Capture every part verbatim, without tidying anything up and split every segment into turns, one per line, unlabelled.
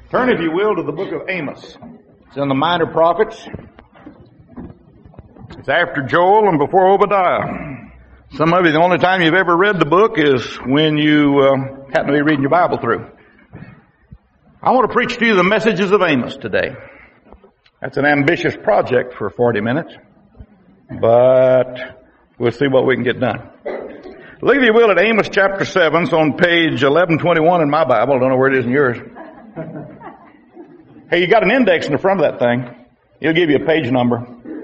Turn, if you will, to the book of Amos. It's in the Minor Prophets. It's after Joel and before Obadiah. Some of you, the only time you've ever read the book is when you uh, happen to be reading your Bible through. I want to preach to you the messages of Amos today. That's an ambitious project for forty minutes, but we'll see what we can get done. Look, if you will, at Amos chapter seven. It's on page eleven twenty-one in my Bible. I don't know where it is in yours. Hey, you got an index in the front of that thing. He'll give you a page number.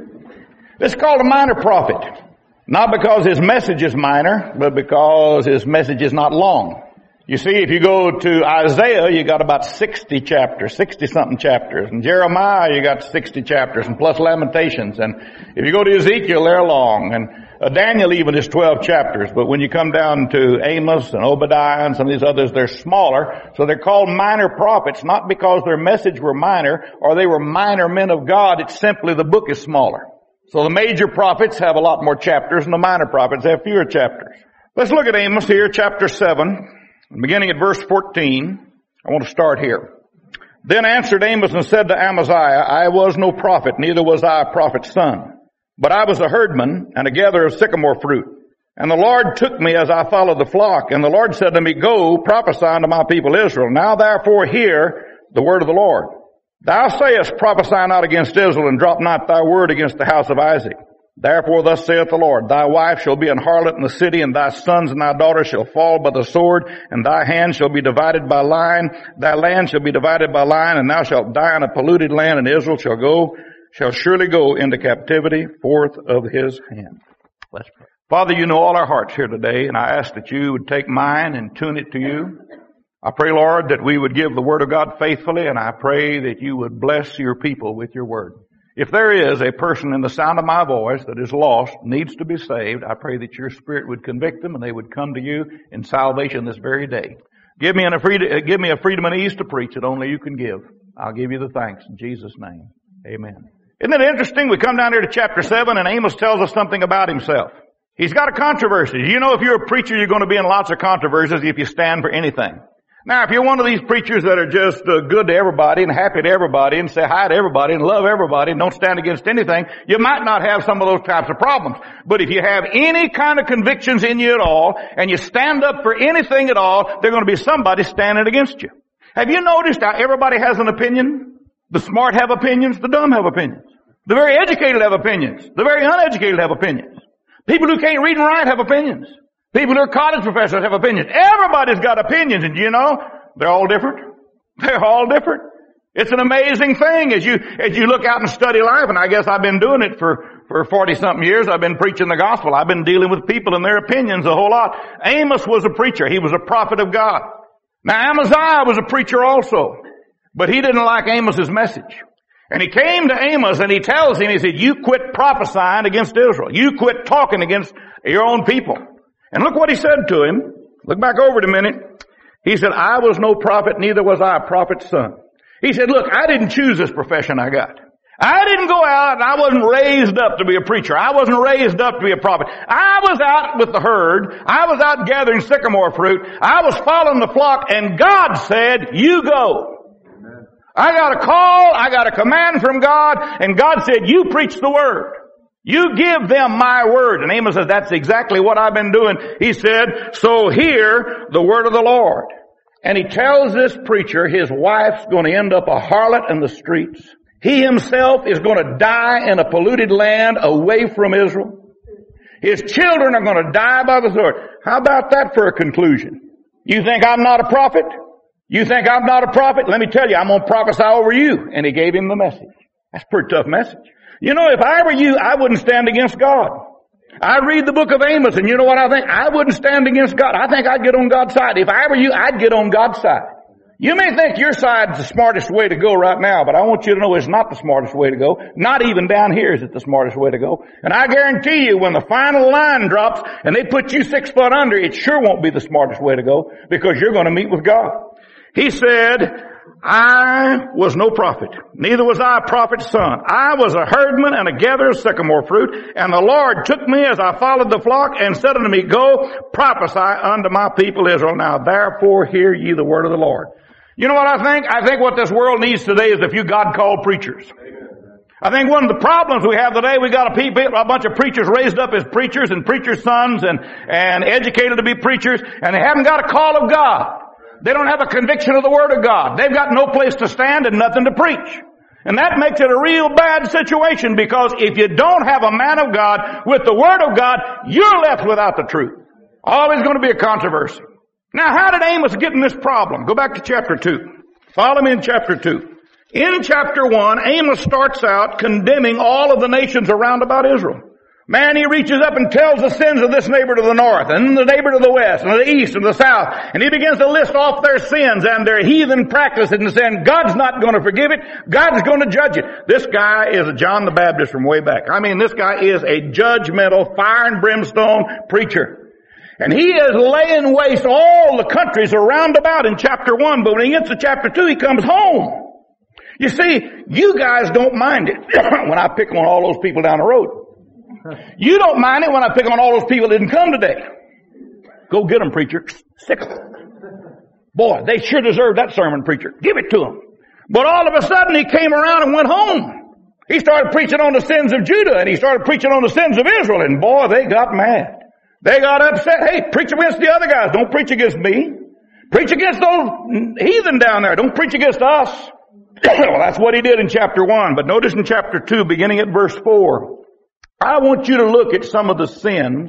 This is called a minor prophet. Not because his message is minor, but because his message is not long. You see, if you go to Isaiah, you got about sixty chapters, sixty-something chapters. And Jeremiah, you got sixty chapters, and plus Lamentations. And if you go to Ezekiel, they're long. And uh, Daniel even is twelve chapters. But when you come down to Amos and Obadiah and some of these others, they're smaller. So they're called minor prophets, not because their message were minor or they were minor men of God. It's simply the book is smaller. So the major prophets have a lot more chapters, and the minor prophets have fewer chapters. Let's look at Amos here, chapter seven. Beginning at verse fourteen, I want to start here. Then answered Amos and said to Amaziah, I was no prophet, neither was I a prophet's son. But I was a herdman and a gatherer of sycamore fruit. And the Lord took me as I followed the flock. And the Lord said to me, Go, prophesy unto my people Israel. Now therefore hear the word of the Lord. Thou sayest, Prophesy not against Israel, and drop not thy word against the house of Isaac. Therefore thus saith the Lord, Thy wife shall be an harlot in the city, and thy sons and thy daughters shall fall by the sword, and thy hand shall be divided by lion, thy land shall be divided by lion, and thou shalt die in a polluted land, and Israel shall go, shall surely go into captivity forth of his hand. Let's pray. Father, you know all our hearts here today, and I ask that you would take mine and tune it to you. I pray, Lord, that we would give the word of God faithfully, and I pray that you would bless your people with your word. If there is a person in the sound of my voice that is lost, needs to be saved, I pray that your Spirit would convict them and they would come to you in salvation this very day. Give me a freedom, give me a freedom and ease to preach that only you can give. I'll give you the thanks in Jesus' name. Amen. Isn't it interesting? We come down here to chapter seven and Amos tells us something about himself. He's got a controversy. You know, if you're a preacher, you're going to be in lots of controversies if you stand for anything. Now, if you're one of these preachers that are just uh, good to everybody and happy to everybody and say hi to everybody and love everybody and don't stand against anything, you might not have some of those types of problems. But if you have any kind of convictions in you at all and you stand up for anything at all, there's going to be somebody standing against you. Have you noticed how everybody has an opinion? The smart have opinions, the dumb have opinions. The very educated have opinions. The very uneducated have opinions. People who can't read and write have opinions. People who are college professors have opinions. Everybody's got opinions, and you know, they're all different. They're all different. It's an amazing thing as you, as you look out and study life, and I guess I've been doing it for, for forty-something years. I've been preaching the gospel. I've been dealing with people and their opinions a whole lot. Amos was a preacher. He was a prophet of God. Now, Amaziah was a preacher also, but he didn't like Amos's message. And he came to Amos and he tells him, he said, you quit prophesying against Israel. You quit talking against your own people. And look what he said to him. Look back over it a minute. He said, I was no prophet, neither was I a prophet's son. He said, look, I didn't choose this profession I got. I didn't go out and I wasn't raised up to be a preacher. I wasn't raised up to be a prophet. I was out with the herd. I was out gathering sycamore fruit. I was following the flock, and God said, you go. Amen. I got a call. I got a command from God, and God said, you preach the word. You give them my word. And Amos says, that's exactly what I've been doing. He said, so hear the word of the Lord. And he tells this preacher his wife's going to end up a harlot in the streets. He himself is going to die in a polluted land away from Israel. His children are going to die by the sword. How about that for a conclusion? You think I'm not a prophet? You think I'm not a prophet? Let me tell you, I'm going to prophesy over you. And he gave him the message. That's a pretty tough message. You know, if I were you, I wouldn't stand against God. I read the book of Amos, and you know what I think? I wouldn't stand against God. I think I'd get on God's side. If I were you, I'd get on God's side. You may think your side's the smartest way to go right now, but I want you to know it's not the smartest way to go. Not even down here is it the smartest way to go. And I guarantee you, when the final line drops and they put you six foot under, it sure won't be the smartest way to go, because you're going to meet with God. He said, I was no prophet, neither was I a prophet's son. I was a herdman and a gatherer of sycamore fruit, and the Lord took me as I followed the flock and said unto me, Go, prophesy unto my people Israel. Now therefore hear ye the word of the Lord. You know what I think? I think what this world needs today is a few God-called preachers. I think one of the problems we have today, we got a, people, a bunch of preachers raised up as preachers and preachers' sons and, and educated to be preachers, and they haven't got a call of God. They don't have a conviction of the Word of God. They've got no place to stand and nothing to preach. And that makes it a real bad situation, because if you don't have a man of God with the Word of God, you're left without the truth. Always going to be a controversy. Now, how did Amos get in this problem? Go back to chapter two. Follow me in chapter two. In chapter one, Amos starts out condemning all of the nations around about Israel. Man, he reaches up and tells the sins of this neighbor to the north, and the neighbor to the west, and the east, and the south. And he begins to list off their sins and their heathen practices and saying, God's not going to forgive it. God's going to judge it. This guy is a John the Baptist from way back. I mean, this guy is a judgmental, fire and brimstone preacher. And he is laying waste all the countries around about in chapter one. But when he gets to chapter two, he comes home. You see, you guys don't mind it when I pick on all those people down the road. You don't mind it when I pick on all those people that didn't come today. Go get them, preacher. Sick of them. Boy, they sure deserve that sermon, preacher. Give it to them. But all of a sudden, he came around and went home. He started preaching on the sins of Judah, and he started preaching on the sins of Israel, and boy, they got mad. They got upset. Hey, preach against the other guys. Don't preach against me. Preach against those heathen down there. Don't preach against us. Well, that's what he did in chapter one. But notice in chapter two, beginning at verse four, I want you to look at some of the sins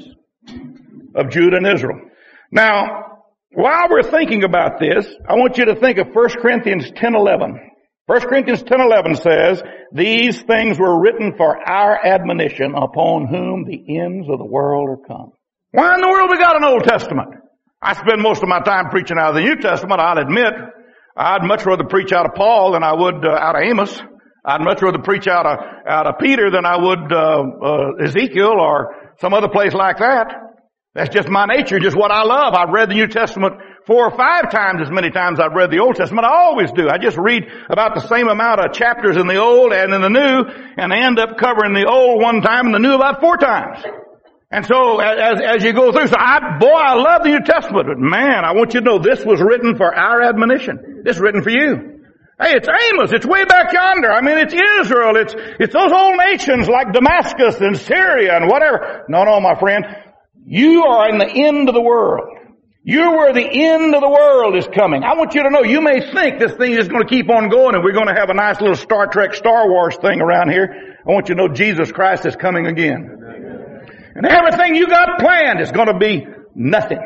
of Judah and Israel. Now, while we're thinking about this, I want you to think of First Corinthians ten eleven. First Corinthians ten eleven says, these things were written for our admonition, upon whom the ends of the world are come. Why in the world we got an Old Testament? I spend most of my time preaching out of the New Testament, I'll admit. I'd much rather preach out of Paul than I would uh, out of Amos. I'd much rather preach out of, out of Peter than I would uh, uh, Ezekiel or some other place like that. That's just my nature, just what I love. I've read the New Testament four or five times as many times I've read the Old Testament. I always do. I just read about the same amount of chapters in the Old and in the New, and I end up covering the Old one time and the New about four times. And so as, as you go through, so I, boy, I love the New Testament, but man, I want you to know this was written for our admonition. This is written for you. Hey, it's Amos. It's way back yonder. I mean, it's Israel. It's, it's those old nations like Damascus and Syria and whatever. No, no, my friend. You are in the end of the world. You're where the end of the world is coming. I want you to know, you may think this thing is going to keep on going and we're going to have a nice little Star Trek, Star Wars thing around here. I want you to know Jesus Christ is coming again. And everything you got planned is going to be nothing.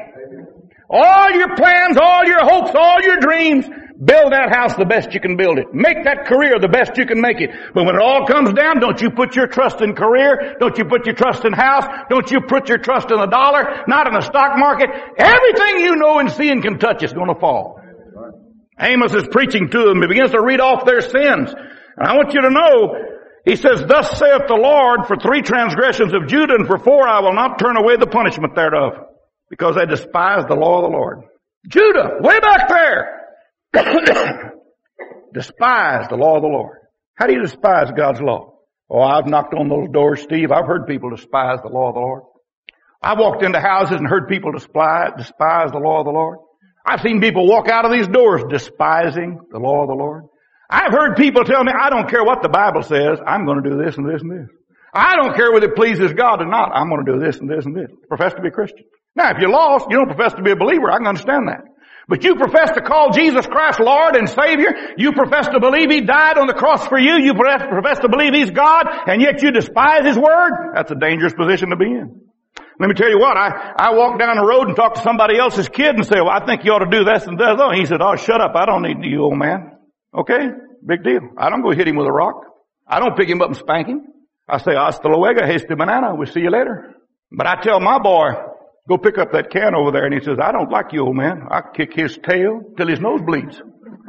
All your plans, all your hopes, all your dreams, build that house the best you can build it. Make that career the best you can make it. But when it all comes down, don't you put your trust in career. Don't you put your trust in house. Don't you put your trust in the dollar, not in the stock market. Everything you know and see and can touch is going to fall. Amos is preaching to them. He begins to read off their sins. And I want you to know, he says, thus saith the Lord, for three transgressions of Judah, and for four I will not turn away the punishment thereof, because they despise the law of the Lord. Judah, way back there, despise the law of the Lord. How do you despise God's law? Oh, I've knocked on those doors, Steve. I've heard people despise the law of the Lord. I walked into houses and heard people despise, despise the law of the Lord. I've seen people walk out of these doors despising the law of the Lord. I've heard people tell me, I don't care what the Bible says, I'm going to do this and this and this. I don't care whether it pleases God or not, I'm going to do this and this and this. Profess to be a Christian. Now, if you're lost, you don't profess to be a believer, I can understand that. But you profess to call Jesus Christ Lord and Savior, you profess to believe He died on the cross for you, you profess to believe He's God, and yet you despise His Word, that's a dangerous position to be in. Let me tell you what, I, I walk down the road and talk to somebody else's kid and say, well, I think you ought to do this and this. And he said, oh, shut up, I don't need you, old man. Okay, big deal. I don't go hit him with a rock. I don't pick him up and spank him. I say, hasta luego, hasty banana, we'll see you later. But I tell my boy, go pick up that can over there, and he says, I don't like you, old man. I kick his tail till his nose bleeds.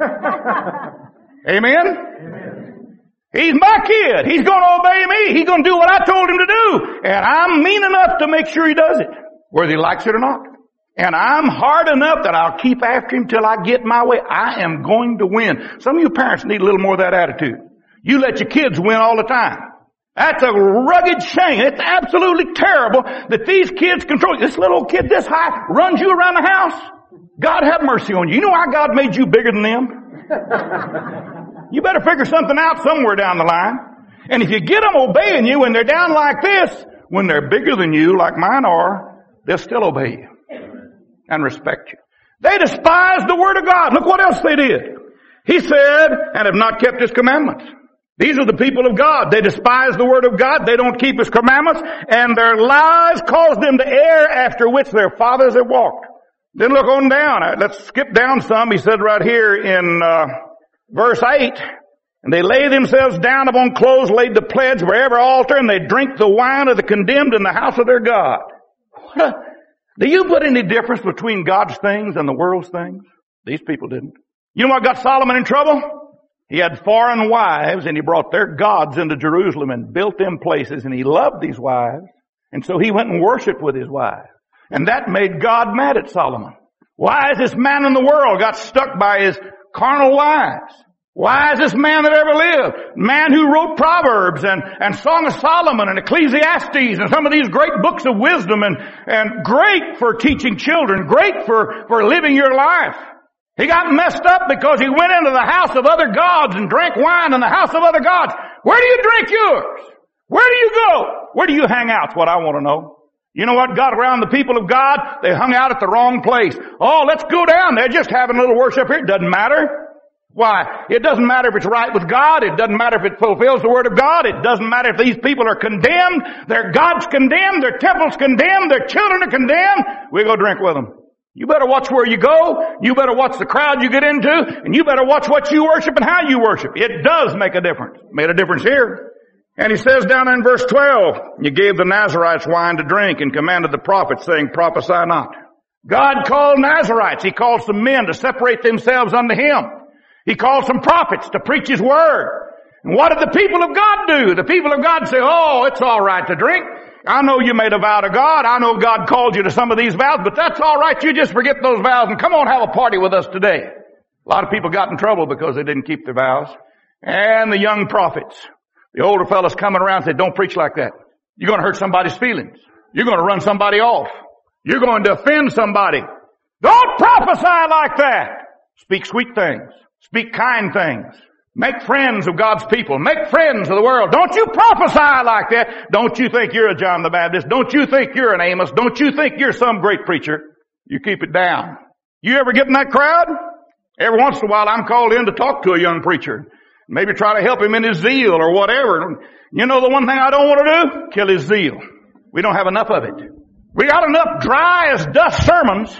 Amen? Amen? He's my kid. He's going to obey me. He's going to do what I told him to do. And I'm mean enough to make sure he does it, whether he likes it or not. And I'm hard enough that I'll keep after him till I get my way. I am going to win. Some of you parents need a little more of that attitude. You let your kids win all the time. That's a rugged shame. It's absolutely terrible that these kids control you. This little kid this high runs you around the house. God have mercy on you. You know why God made you bigger than them? You better figure something out somewhere down the line. And if you get them obeying you when they're down like this, when they're bigger than you, like mine are, they'll still obey you and respect you. They despised the word of God. Look what else they did. He said, and have not kept his commandments. These are the people of God. They despise the word of God. They don't keep his commandments. And their lies cause them to err after which their fathers have walked. Then look on down. Let's skip down some. He said right here in uh, verse eight, and they lay themselves down upon clothes laid to pledge for every altar, and they drink the wine of the condemned in the house of their God. What a, do you put any difference between God's things and the world's things? These people didn't. You know what got Solomon in trouble? He had foreign wives, and he brought their gods into Jerusalem and built them places, and he loved these wives. And so he went and worshiped with his wives. And that made God mad at Solomon. Why is this man in the world got stuck by his carnal wives? Why is this man that ever lived? Man who wrote Proverbs and, and Song of Solomon and Ecclesiastes and some of these great books of wisdom and, and great for teaching children, great for, for living your life. He got messed up because he went into the house of other gods and drank wine in the house of other gods. Where do you drink yours? Where do you go? Where do you hang out? Is what I want to know. You know what got around the people of God? They hung out at the wrong place. Oh, let's go down there, just having a little worship here. It doesn't matter. Why? It doesn't matter if it's right with God. It doesn't matter if it fulfills the word of God. It doesn't matter if these people are condemned. Their God's condemned. Their temple's condemned. Their children are condemned. We go drink with them. You better watch where you go. You better watch the crowd you get into. And you better watch what you worship and how you worship. It does make a difference. It made a difference here. And he says down in verse twelve, you gave the Nazarites wine to drink and commanded the prophets, saying, prophesy not. God called Nazarites. He called some men to separate themselves unto him. He called some prophets to preach his word. And what did the people of God do? The people of God say, oh, it's all right to drink. I know you made a vow to God. I know God called you to some of these vows, but that's all right. You just forget those vows and come on, have a party with us today. A lot of people got in trouble because they didn't keep their vows. And the young prophets, the older fellas coming around said, don't preach like that. You're going to hurt somebody's feelings. You're going to run somebody off. You're going to offend somebody. Don't prophesy like that. Speak sweet things. Speak kind things. Make friends of God's people. Make friends of the world. Don't you prophesy like that. Don't you think you're a John the Baptist. Don't you think you're an Amos. Don't you think you're some great preacher. You keep it down. You ever get in that crowd? Every once in a while I'm called in to talk to a young preacher. Maybe try to help him in his zeal or whatever. You know the one thing I don't want to do? Kill his zeal. We don't have enough of it. We got enough dry as dust sermons.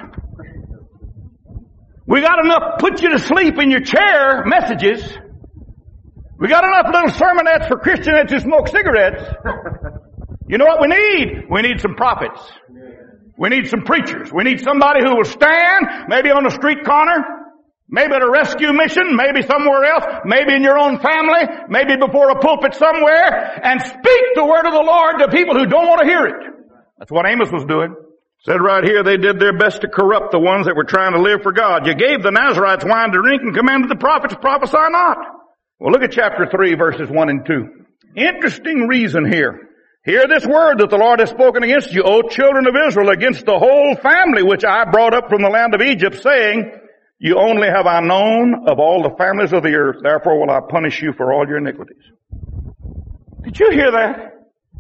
We got enough put you to sleep in your chair messages. We got enough little sermonettes for Christianettes who smoke cigarettes. You know what we need? We need some prophets. We need some preachers. We need somebody who will stand, maybe on a street corner, maybe at a rescue mission, maybe somewhere else, maybe in your own family, maybe before a pulpit somewhere, and speak the word of the Lord to people who don't want to hear it. That's what Amos was doing. Said right here, they did their best to corrupt the ones that were trying to live for God. You gave the Nazarites wine to drink and commanded the prophets to prophesy not. Well, look at chapter three, verses one and two. Interesting reason here. Hear this word that the Lord has spoken against you, O children of Israel, against the whole family which I brought up from the land of Egypt, saying, you only have I known of all the families of the earth, therefore will I punish you for all your iniquities. Did you hear that?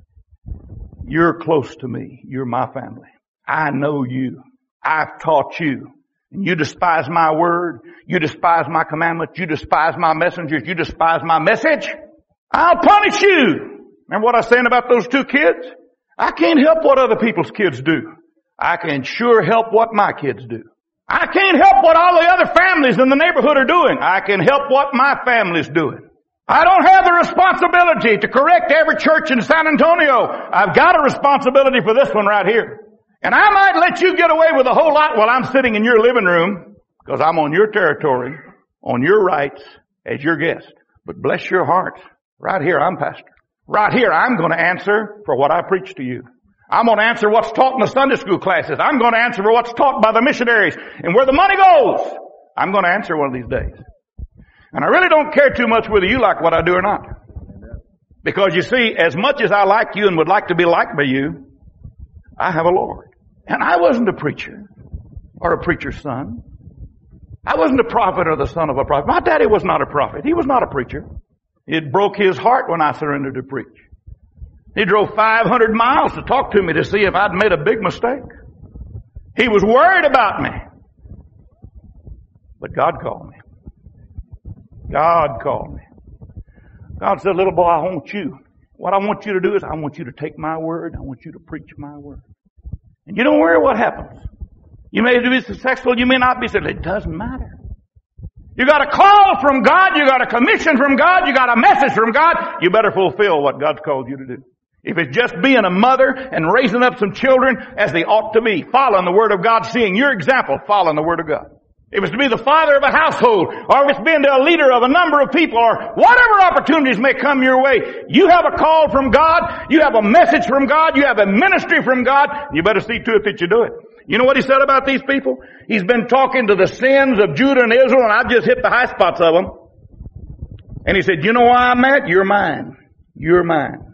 You're close to me. You're my family. I know you. I've taught you. And you despise my word. You despise my commandments. You despise my messengers. You despise my message. I'll punish you. Remember what I was saying about those two kids? I can't help what other people's kids do. I can sure help what my kids do. I can't help what all the other families in the neighborhood are doing. I can help what my family's doing. I don't have the responsibility to correct every church in San Antonio. I've got a responsibility for this one right here. And I might let you get away with a whole lot while I'm sitting in your living room because I'm on your territory, on your rights as your guest. But bless your heart. Right here, I'm pastor. Right here, I'm going to answer for what I preach to you. I'm going to answer what's taught in the Sunday school classes. I'm going to answer for what's taught by the missionaries. And where the money goes, I'm going to answer one of these days. And I really don't care too much whether you like what I do or not. Because you see, as much as I like you and would like to be liked by you, I have a Lord. And I wasn't a preacher or a preacher's son. I wasn't a prophet or the son of a prophet. My daddy was not a prophet. He was not a preacher. It broke his heart when I surrendered to preach. He drove five hundred miles to talk to me to see if I'd made a big mistake. He was worried about me. But God called me. God called me. God said, little boy, I want you. What I want you to do is I want you to take my word. I want you to preach my word. And you don't worry what happens. You may be successful. You may not be successful. It doesn't matter. You got a call from God. You got a commission from God. You got a message from God. You better fulfill what God's called you to do. If it's just being a mother and raising up some children as they ought to be, following the Word of God, seeing your example, following the Word of God. If it's to be the father of a household, or if it's being a leader of a number of people, or whatever opportunities may come your way, you have a call from God, you have a message from God, you have a ministry from God, you better see to it that you do it. You know what he said about these people? He's been talking to the sins of Judah and Israel, and I've just hit the high spots of them. And he said, you know why I'm mad? You're mine. You're mine.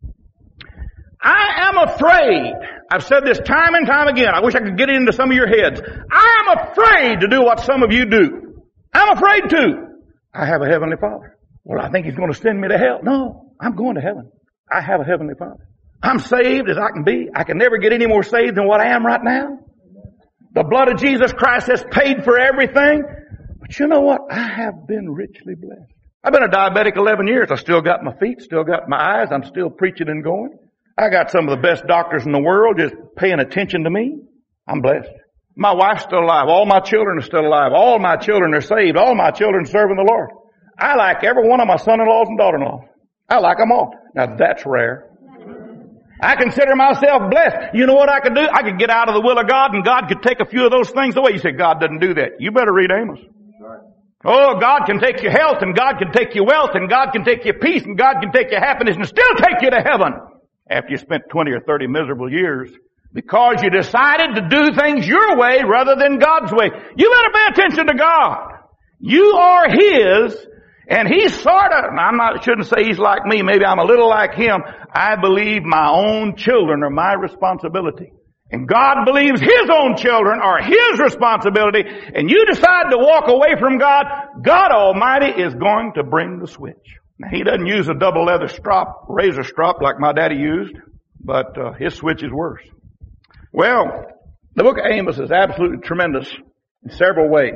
I am afraid. I've said this time and time again. I wish I could get it into some of your heads. I am afraid to do what some of you do. I'm afraid to. I have a heavenly Father. Well, I think He's going to send me to hell. No, I'm going to heaven. I have a heavenly Father. I'm saved as I can be. I can never get any more saved than what I am right now. The blood of Jesus Christ has paid for everything. But you know what? I have been richly blessed. I've been a diabetic eleven years. I still got my feet, still got my eyes. I'm still preaching and going. I got some of the best doctors in the world just paying attention to me. I'm blessed. My wife's still alive. All my children are still alive. All my children are saved. All my children serving the Lord. I like every one of my son-in-laws and daughter-in-laws. I like them all. Now that's rare. I consider myself blessed. You know what I could do? I could get out of the will of God and God could take a few of those things away. You say, God doesn't do that. You better read Amos. Oh, God can take your health and God can take your wealth and God can take your peace and God can take your happiness and still take you to heaven. After you spent twenty or thirty miserable years, because you decided to do things your way rather than God's way. You better pay attention to God. You are His, and He's sort of, I'm not, shouldn't say He's like me, maybe I'm a little like Him. I believe my own children are my responsibility. And God believes His own children are His responsibility, and you decide to walk away from God, God Almighty is going to bring the switch. Now, He doesn't use a double leather strop, razor strop like my daddy used, but uh, His switch is worse. Well, the book of Amos is absolutely tremendous in several ways.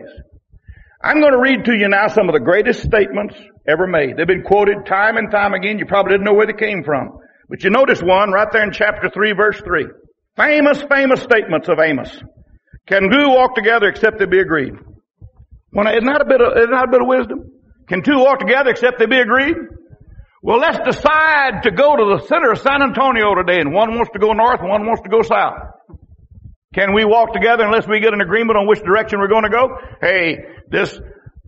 I'm going to read to you now some of the greatest statements ever made. They've been quoted time and time again. You probably didn't know where they came from. But you notice one right there in chapter three, verse three. Famous, famous statements of Amos. Can two walk together except they be agreed? Well, isn't that a bit of, isn't that a bit of wisdom? Can two walk together except they be agreed? Well, let's decide to go to the center of San Antonio today, and one wants to go north and one wants to go south. Can we walk together unless we get an agreement on which direction we're going to go? Hey, this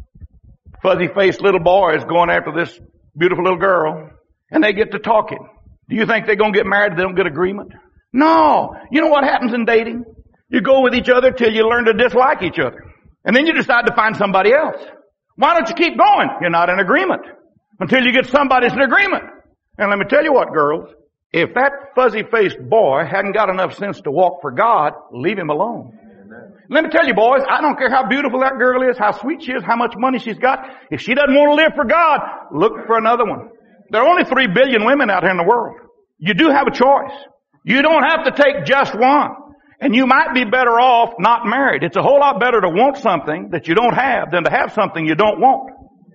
fuzzy-faced little boy is going after this beautiful little girl, and they get to talking. Do you think they're going to get married if they don't get agreement? No. You know what happens in dating? You go with each other till you learn to dislike each other. And then you decide to find somebody else. Why don't you keep going? You're not in agreement until you get somebody that's in agreement. And let me tell you what, girls, if that fuzzy-faced boy hadn't got enough sense to walk for God, leave him alone. Amen. Let me tell you, boys, I don't care how beautiful that girl is, how sweet she is, how much money she's got. If she doesn't want to live for God, look for another one. There are only three billion women out here in the world. You do have a choice. You don't have to take just one. And you might be better off not married. It's a whole lot better to want something that you don't have than to have something you don't want.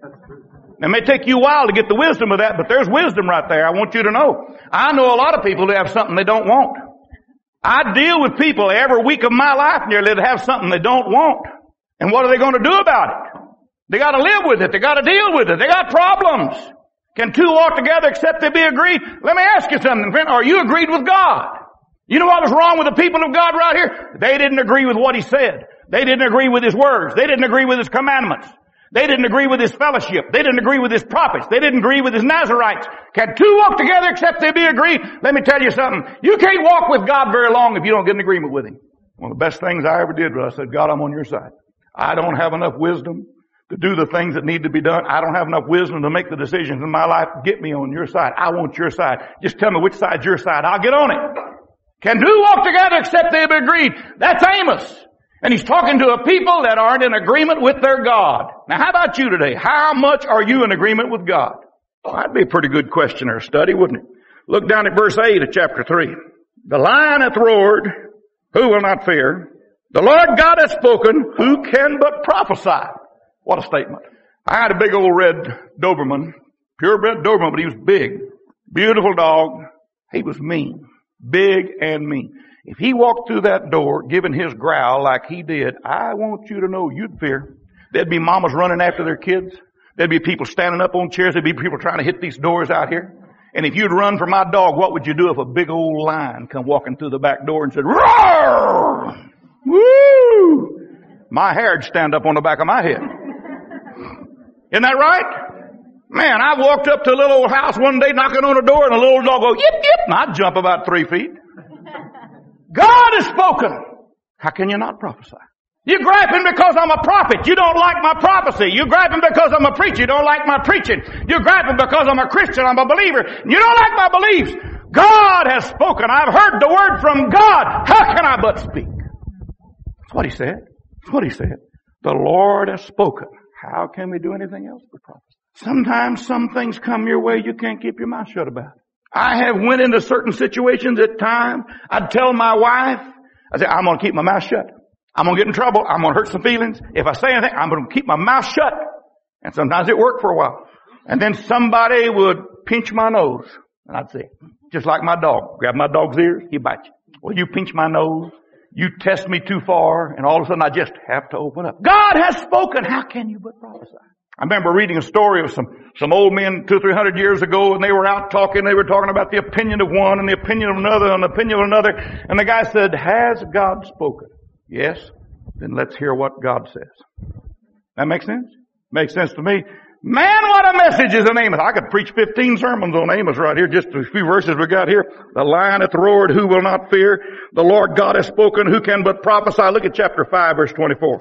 It may take you a while to get the wisdom of that, but there's wisdom right there. I want you to know. I know a lot of people who have something they don't want. I deal with people every week of my life nearly that have something they don't want. And what are they going to do about it? They got to live with it. They got to deal with it. They got problems. Can two walk together except they be agreed? Let me ask you something, friend. Are you agreed with God? You know what was wrong with the people of God right here? They didn't agree with what He said. They didn't agree with His words. They didn't agree with His commandments. They didn't agree with His fellowship. They didn't agree with His prophets. They didn't agree with His Nazarites. Can two walk together except they be agreed? Let me tell you something. You can't walk with God very long if you don't get in agreement with Him. One of the best things I ever did was I said, God, I'm on your side. I don't have enough wisdom to do the things that need to be done. I don't have enough wisdom to make the decisions in my life. Get me on your side. I want your side. Just tell me which side's your side. I'll get on it. Can two walk together except they be agreed? That's Amos. And he's talking to a people that aren't in agreement with their God. Now how about you today? How much are you in agreement with God? Well, that'd be a pretty good question or study, wouldn't it? Look down at verse eight of chapter three. The lion hath roared, who will not fear? The Lord God hath spoken, who can but prophesy? What a statement. I had a big old red Doberman, purebred Doberman, but he was big. Beautiful dog. He was mean. Big and mean. If he walked through that door giving his growl like he did, I want you to know you'd fear. There'd be mamas running after their kids. There'd be people standing up on chairs. There'd be people trying to hit these doors out here. And if you'd run for my dog, what would you do if a big old lion come walking through the back door and said, roar! Woo! My hair'd stand up on the back of my head. Isn't that right? Man, I walked up to a little old house one day knocking on the door and a little dog go, yip, yip, and I'd jump about three feet. God has spoken. How can you not prophesy? You're griping because I'm a prophet. You don't like my prophecy. You're griping because I'm a preacher. You don't like my preaching. You're griping because I'm a Christian. I'm a believer. You don't like my beliefs. God has spoken. I've heard the word from God. How can I but speak? That's what he said. That's what he said. The Lord has spoken. How can we do anything else but prophesy? Sometimes some things come your way you can't keep your mouth shut about. I have went into certain situations at times. I'd tell my wife, I said, I'm going to keep my mouth shut. I'm going to get in trouble. I'm going to hurt some feelings. If I say anything, I'm going to keep my mouth shut. And sometimes it worked for a while. And then somebody would pinch my nose. And I'd say, just like my dog. Grab my dog's ears, he bites you. Well, you pinch my nose. You test me too far. And all of a sudden I just have to open up. God has spoken. How can you but prophesy? I remember reading a story of some, some old men two or three hundred years ago, and they were out talking. They were talking about the opinion of one and the opinion of another and the opinion of another. And the guy said, has God spoken? Yes. Then let's hear what God says. That makes sense? Makes sense to me. Man, what a message is in Amos. I could preach fifteen sermons on Amos right here, just a few verses we got here. The lion hath roared, who will not fear? The Lord God has spoken, who can but prophesy? Look at chapter five, verse twenty-four.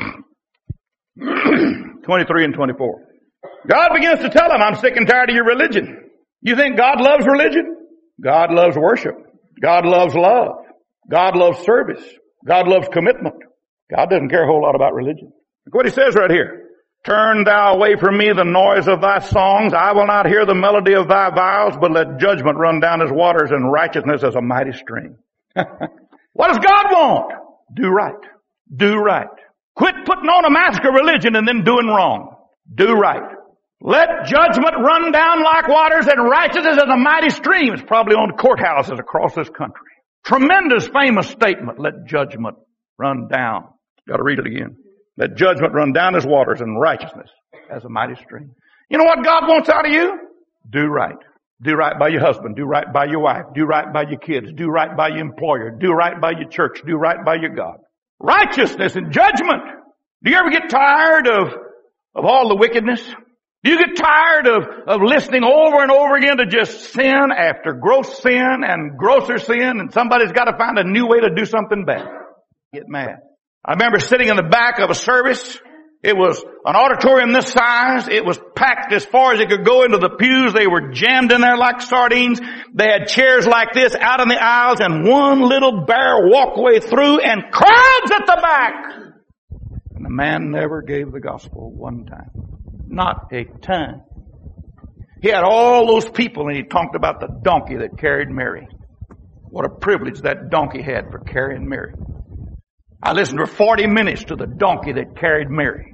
twenty-three and twenty-four. God begins to tell him, I'm sick and tired of your religion. You think God loves religion? God loves worship. God loves love. God loves service. God loves commitment. God doesn't care a whole lot about religion. Look what he says right here. Turn thou away from me the noise of thy songs. I will not hear the melody of thy vows, but let judgment run down as waters and righteousness as a mighty stream. What does God want? Do right. Do right. Quit putting on a mask of religion and then doing wrong. Do right. Let judgment run down like waters and righteousness as a mighty stream. It's probably on courthouses across this country. Tremendous famous statement. Let judgment run down. Got to read it again. Let judgment run down as waters and righteousness as a mighty stream. You know what God wants out of you? Do right. Do right by your husband. Do right by your wife. Do right by your kids. Do right by your employer. Do right by your church. Do right by your God. Righteousness and judgment. Do you ever get tired of, of all the wickedness? Do you get tired of, of listening over and over again to just sin after gross sin and grosser sin, and somebody's got to find a new way to do something bad? Get mad. I remember sitting in the back of a service. It was an auditorium this size. It was packed as far as it could go into the pews. They were jammed in there like sardines. They had chairs like this out in the aisles and one little bare walkway through and crowds at the back. And the man never gave the gospel one time. Not a time. He had all those people and he talked about the donkey that carried Mary. What a privilege that donkey had for carrying Mary. I listened for forty minutes to the donkey that carried Mary.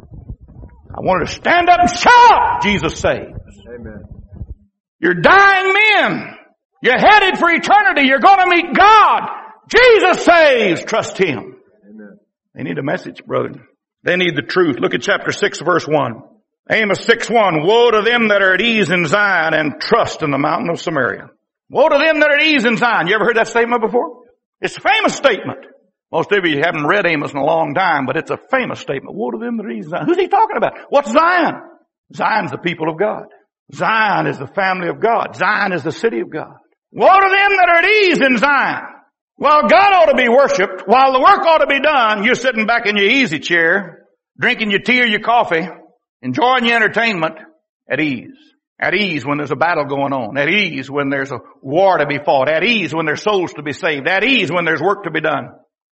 I wanted to stand up and shout, Jesus saves.
Amen.
You're dying men. You're headed for eternity. You're going to meet God. Jesus saves. Trust Him.
Amen.
They need a message, brother. They need the truth. Look at chapter six, verse one. Amos six one. Woe to them that are at ease in Zion and trust in the mountain of Samaria. Woe to them that are at ease in Zion. You ever heard that statement before? It's a famous statement. Most of you haven't read Amos in a long time, but it's a famous statement. Woe to them that are at ease in Zion. Who's he talking about? What's Zion? Zion's the people of God. Zion is the family of God. Zion is the city of God. Woe to them that are at ease in Zion. Well, God ought to be worshipped. While the work ought to be done, you're sitting back in your easy chair, drinking your tea or your coffee, enjoying your entertainment at ease. At ease when there's a battle going on. At ease when there's a war to be fought. At ease when there's souls to be saved. At ease when there's work to be done.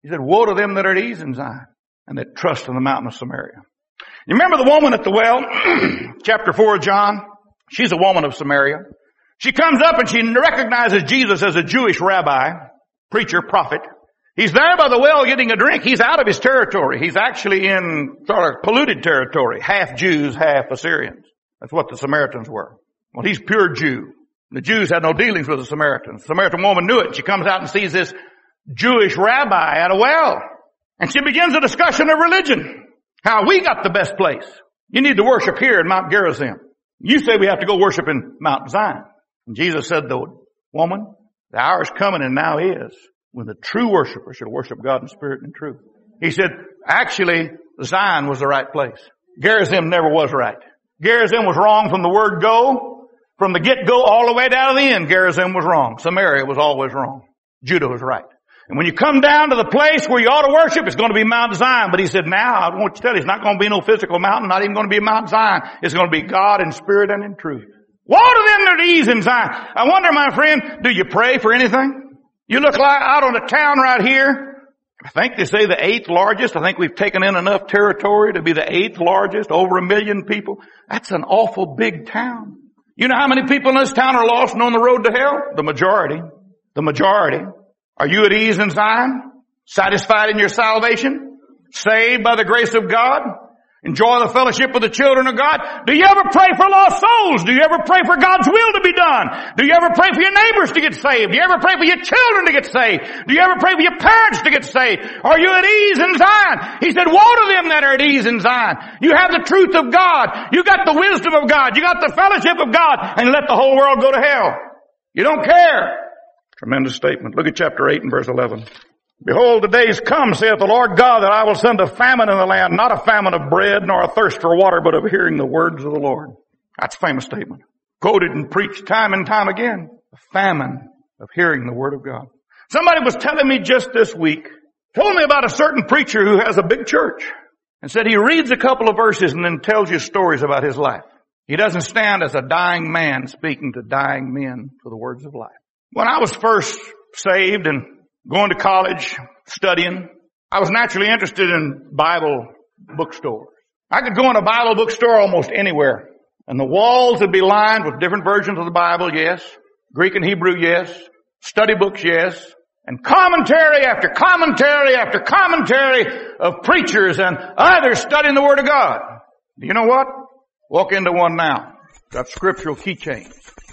He said, woe to them that are at ease in Zion and that trust in the mountain of Samaria. You remember the woman at the well, chapter four of John? She's a woman of Samaria. She comes up and she recognizes Jesus as a Jewish rabbi, preacher, prophet. He's there by the well getting a drink. He's out of his territory. He's actually in sort of polluted territory, half Jews, half Assyrians. That's what the Samaritans were. Well, he's pure Jew. The Jews had no dealings with the Samaritans. The Samaritan woman knew it. She comes out and sees this Jewish rabbi at a well. And she begins a discussion of religion. How we got the best place. You need to worship here in Mount Gerizim. You say we have to go worship in Mount Zion. And Jesus said, though, woman, the hour is coming and now is when the true worshiper shall worship God in spirit and truth. He said, actually, Zion was the right place. Gerizim never was right. Gerizim was wrong from the word go. From the get-go all the way down to the end, Gerizim was wrong. Samaria was always wrong. Judah was right. And when you come down to the place where you ought to worship, it's going to be Mount Zion. But he said, now, I want you to tell you, it's not going to be no physical mountain, not even going to be Mount Zion. It's going to be God in spirit and in truth. Woe to them that are at ease in Zion. I wonder, my friend, do you pray for anything? You look like out on the town right here. I think they say the eighth largest. I think we've taken in enough territory to be the eighth largest, over a million people. That's an awful big town. You know how many people in this town are lost and on the road to hell? The majority. The majority. Are you at ease in Zion? Satisfied in your salvation? Saved by the grace of God? Enjoy the fellowship of the children of God? Do you ever pray for lost souls? Do you ever pray for God's will to be done? Do you ever pray for your neighbors to get saved? Do you ever pray for your children to get saved? Do you ever pray for your parents to get saved? Are you at ease in Zion? He said, woe to them that are at ease in Zion. You have the truth of God. You got the wisdom of God. You got the fellowship of God, and let the whole world go to hell. You don't care. Tremendous statement. Look at chapter eight and verse eleven. Behold, the days come, saith the Lord God, that I will send a famine in the land, not a famine of bread, nor a thirst for water, but of hearing the words of the Lord. That's a famous statement. Quoted and preached time and time again. A famine of hearing the word of God. Somebody was telling me just this week, told me about a certain preacher who has a big church, and said he reads a couple of verses and then tells you stories about his life. He doesn't stand as a dying man speaking to dying men for the words of life. When I was first saved and going to college, studying, I was naturally interested in Bible bookstores. I could go in a Bible bookstore almost anywhere, and the walls would be lined with different versions of the Bible, yes. Greek and Hebrew, yes. Study books, yes. And commentary after commentary after commentary of preachers and others studying the Word of God. Do you know what? Walk into one now. Got scriptural keychains.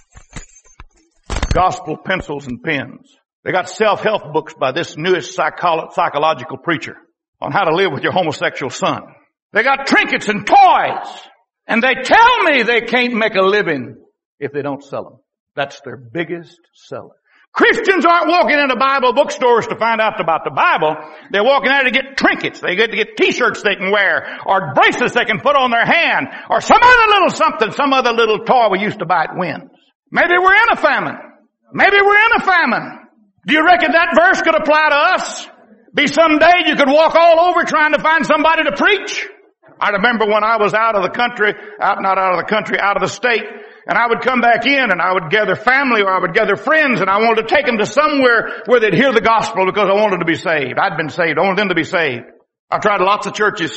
Gospel pencils and pens. They got self-help books by this newest psycholo- psychological preacher on how to live with your homosexual son. They got trinkets and toys. And they tell me they can't make a living if they don't sell them. That's their biggest seller. Christians aren't walking into Bible bookstores to find out about the Bible. They're walking out to get trinkets. They get to get t-shirts they can wear, or bracelets they can put on their hand, or some other little something, some other little toy we used to buy at Wynn's. Maybe we're in a famine. Maybe we're in a famine. Do you reckon that verse could apply to us? Be someday you could walk all over trying to find somebody to preach? I remember when I was out of the country, out, not out of the country, out of the state, and I would come back in and I would gather family or I would gather friends, and I wanted to take them to somewhere where they'd hear the gospel because I wanted to be saved. I'd been saved. I wanted them to be saved. I tried lots of churches,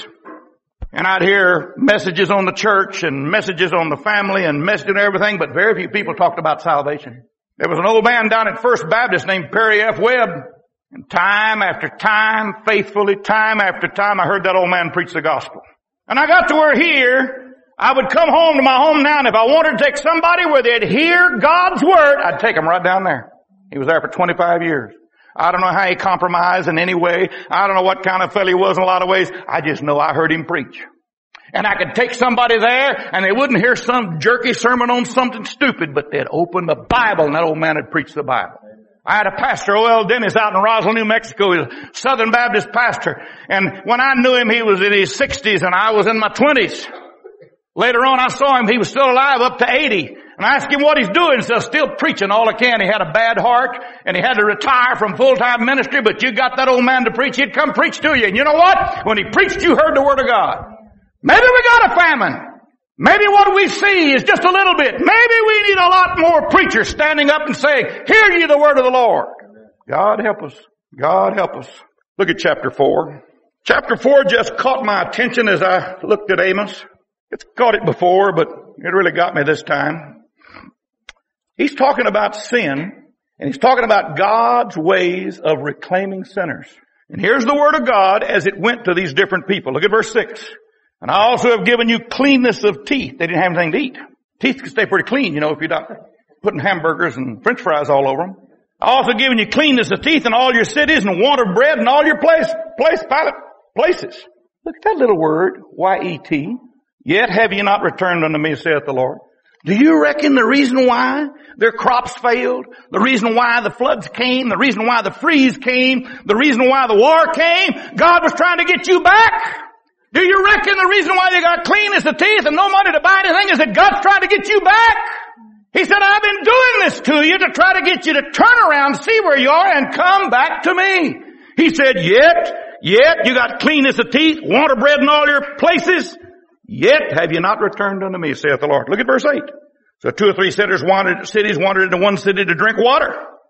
and I'd hear messages on the church and messages on the family and messages and everything, but very few people talked about salvation. There was an old man down at First Baptist named Perry F. Webb, and time after time, faithfully, time after time, I heard that old man preach the gospel. And I got to where here, I would come home to my home now, and if I wanted to take somebody where they'd hear God's word, I'd take them right down there. He was there for twenty-five years. I don't know how he compromised in any way. I don't know what kind of fellow he was in a lot of ways. I just know I heard him preach. And I could take somebody there, and they wouldn't hear some jerky sermon on something stupid, but they'd open the Bible, and that old man would preach the Bible. I had a pastor, O L Dennis, out in Roswell, New Mexico. He was a Southern Baptist pastor. And when I knew him, he was in his sixties, and I was in my twenties. Later on, I saw him. He was still alive, up to eighty. And I asked him what he's doing. He said, still preaching all I can. He had a bad heart, and he had to retire from full-time ministry, but you got that old man to preach. He'd come preach to you. And you know what? When he preached, you heard the Word of God. Maybe we got a famine. Maybe what we see is just a little bit. Maybe we need a lot more preachers standing up and saying, hear ye the word of the Lord. God help us. God help us. Look at chapter four. Chapter four just caught my attention as I looked at Amos. It's caught it before, but it really got me this time. He's talking about sin, and he's talking about God's ways of reclaiming sinners. And here's the word of God as it went to these different people. Look at verse six. And I also have given you cleanness of teeth. They didn't have anything to eat. Teeth can stay pretty clean, you know, if you're not putting hamburgers and french fries all over them. I also given you cleanness of teeth in all your cities and want of bread in all your place, place, pallet, places. Look at that little word, Y E T. Yet have you not returned unto me, saith the Lord. Do you reckon the reason why their crops failed, the reason why the floods came, the reason why the freeze came, the reason why the war came, God was trying to get you back? Do you reckon the reason why they got cleanness of teeth and no money to buy anything is that God's trying to get you back? He said, I've been doing this to you to try to get you to turn around, see where you are, and come back to me. He said, yet, yet you got cleanness of teeth, want of bread in all your places, yet have you not returned unto me, saith the Lord. Look at verse eight. So two or three cities wandered, cities wandered into one city to drink water.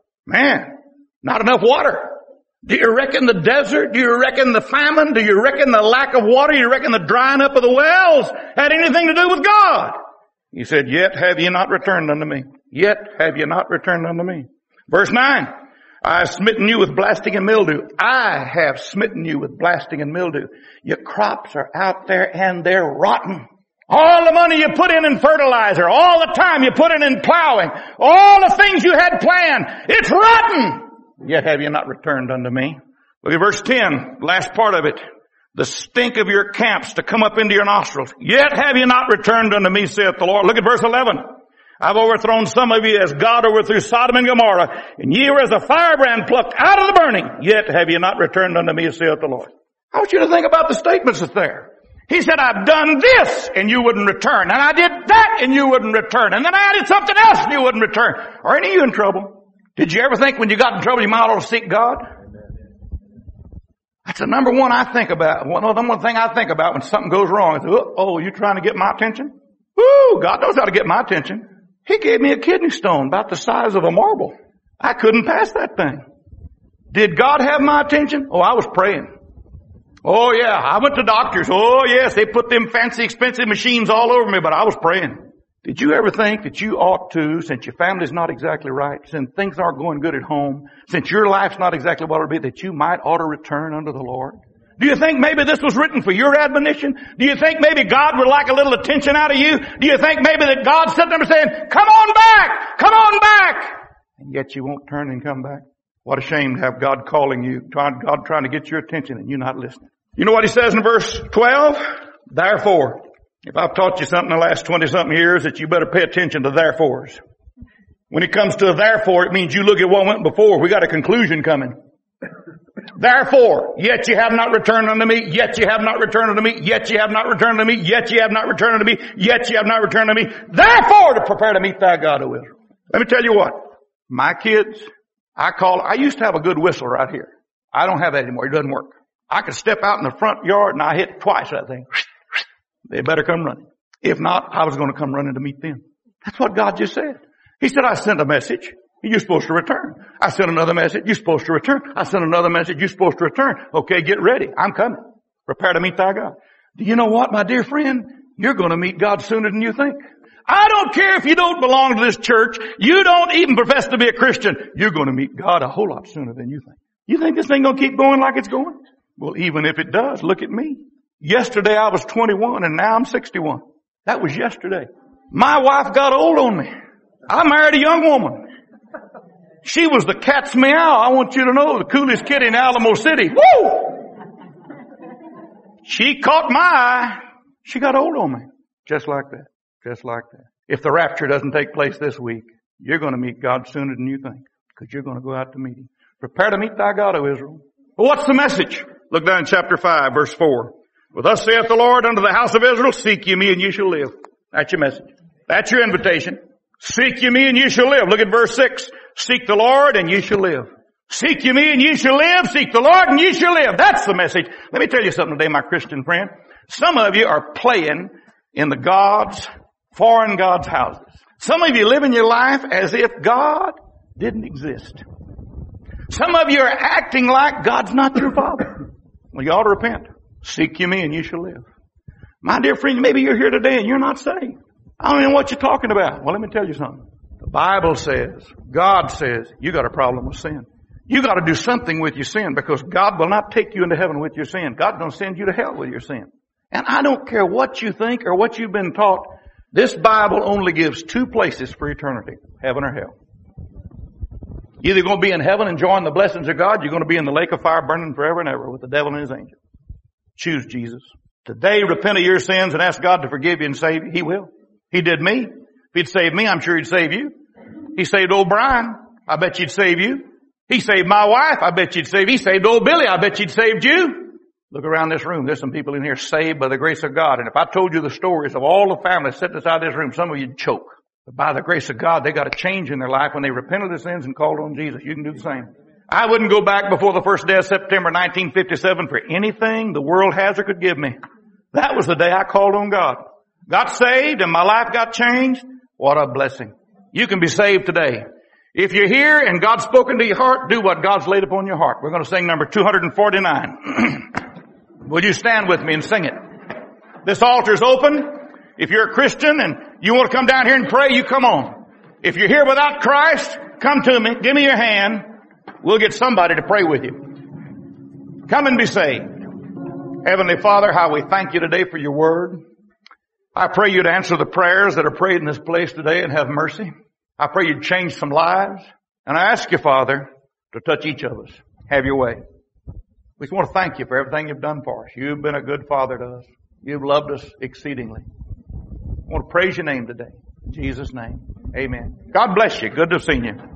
Man, not enough water. Do you reckon the desert? Do you reckon the famine? Do you reckon the lack of water? Do you reckon the drying up of the wells had anything to do with God? He said, yet have ye not returned unto me. Yet have ye not returned unto me. Verse nine. I have smitten you with blasting and mildew. I have smitten you with blasting and mildew. Your crops are out there and they're rotten. All the money you put in in fertilizer, all the time you put in in plowing, all the things you had planned, it's rotten. Yet have you not returned unto me. Look at verse ten, last part of it. The stink of your camps to come up into your nostrils. Yet have you not returned unto me, saith the Lord. Look at verse eleven. I've overthrown some of you as God overthrew Sodom and Gomorrah, and ye were as a firebrand plucked out of the burning. Yet have you not returned unto me, saith the Lord. I want you to think about the statements that's there. He said, I've done this and you wouldn't return. And I did that and you wouldn't return. And then I added something else and you wouldn't return. Are any of you in trouble? Did you ever think when you got in trouble you might ought to seek God? That's the number one I think about. One, the one thing I think about when something goes wrong is, oh, you trying to get my attention? Woo, God knows how to get my attention. He gave me a kidney stone about the size of a marble. I couldn't pass that thing. Did God have my attention? Oh, I was praying. Oh yeah, I went to doctors. Oh yes, they put them fancy expensive machines all over me, but I was praying. Did you ever think that you ought to, since your family's not exactly right, since things aren't going good at home, since your life's not exactly what it'll be, that you might ought to return unto the Lord? Do you think maybe this was written for your admonition? Do you think maybe God would like a little attention out of you? Do you think maybe that God's sitting there saying, come on back, come on back, and yet you won't turn and come back? What a shame to have God calling you, God trying to get your attention and you not listening. You know what he says in verse twelve? Therefore. If I've taught you something in the last twenty-something years, that you better pay attention to therefores. When it comes to a therefore, it means you look at what went before. We got a conclusion coming. Therefore, yet you have not returned unto me, yet you have not returned unto me, yet you have not returned unto me, yet you have not returned unto me, yet you have not returned unto me. Therefore, to prepare to meet thy God, O Israel. Let me tell you what. My kids, I call, I used to have a good whistle right here. I don't have that anymore. It doesn't work. I could step out in the front yard and I hit twice that thing. They better come running. If not, I was going to come running to meet them. That's what God just said. He said, I sent a message. You're supposed to return. I sent another message. You're supposed to return. I sent another message. You're supposed to return. Okay, get ready. I'm coming. Prepare to meet thy God. Do you know what, my dear friend? You're going to meet God sooner than you think. I don't care if you don't belong to this church. You don't even profess to be a Christian. You're going to meet God a whole lot sooner than you think. You think this thing going to keep going like it's going? Well, even if it does, look at me. Yesterday I was twenty-one and now I'm sixty-one. That was yesterday. My wife got old on me. I married a young woman. She was the cat's meow. I want you to know, the coolest kid in Alamo City. Woo! She caught my eye. She got old on me. Just like that. Just like that. If the rapture doesn't take place this week, you're going to meet God sooner than you think. Because you're going to go out to meet Him. Prepare to meet thy God, O Israel. Well, what's the message? Look down in chapter five, verse four. Well, thus saith the Lord unto the house of Israel, seek ye me and ye shall live. That's your message. That's your invitation. Seek ye me and ye shall live. Look at verse six. Seek the Lord and ye shall live. Seek ye me and ye shall live. Seek the Lord and ye shall live. That's the message. Let me tell you something today, my Christian friend. Some of you are playing in the gods, foreign gods' houses. Some of you live in your life as if God didn't exist. Some of you are acting like God's not your Father. Well, you ought to repent. Seek ye me and you shall live. My dear friend, maybe you're here today and you're not saved. I don't know what you're talking about. Well, let me tell you something. The Bible says, God says, you got a problem with sin. You got to do something with your sin because God will not take you into heaven with your sin. God's going to send you to hell with your sin. And I don't care what you think or what you've been taught. This Bible only gives two places for eternity, heaven or hell. You're either going to be in heaven enjoying the blessings of God, you're going to be in the lake of fire burning forever and ever with the devil and his angels. Choose Jesus. Today, repent of your sins and ask God to forgive you and save you. He will. He did me. If He'd saved me, I'm sure He'd save you. He saved old Brian. I bet you'd save you. He saved my wife. I bet you'd save. He saved old Billy. I bet you'd saved you. Look around this room. There's some people in here saved by the grace of God. And if I told you the stories of all the families sitting inside this room, some of you'd choke. But by the grace of God, they got a change in their life when they repented of their sins and called on Jesus. You can do the same. I wouldn't go back before the first day of September nineteen fifty-seven for anything the world has or could give me. That was the day I called on God. Got saved and my life got changed. What a blessing. You can be saved today. If you're here and God's spoken to your heart, do what God's laid upon your heart. We're going to sing number two forty-nine. Will you stand with me and sing it? This altar's open. If you're a Christian and you want to come down here and pray, you come on. If you're here without Christ, come to me. Give me your hand. We'll get somebody to pray with you. Come and be saved. Heavenly Father, how we thank you today for your word. I pray you'd answer the prayers that are prayed in this place today and have mercy. I pray you'd change some lives. And I ask you, Father, to touch each of us. Have your way. We just want to thank you for everything you've done for us. You've been a good Father to us. You've loved us exceedingly. I want to praise your name today. In Jesus' name, amen. God bless you. Good to have seen you.